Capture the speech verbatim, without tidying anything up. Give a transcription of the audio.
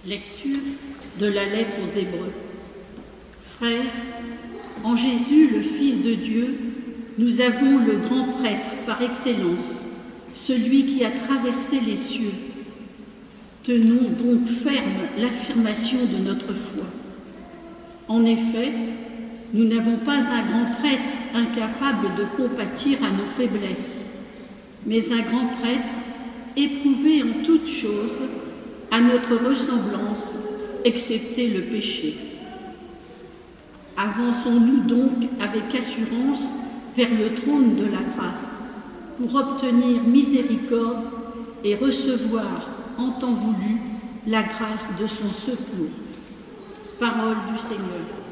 Lecture de la lettre aux Hébreux. Frères, en Jésus, le Fils de Dieu, nous avons le grand prêtre par excellence, celui qui a traversé les cieux. Tenons donc ferme l'affirmation de notre foi. En effet, nous n'avons pas un grand prêtre incapable de compatir à nos faiblesses, mais un grand prêtre éprouvé en toutes choses à notre ressemblance, excepté le péché. Avançons-nous donc avec assurance vers le trône de la grâce, pour obtenir miséricorde et recevoir, en temps voulu, la grâce de son secours. Parole du Seigneur.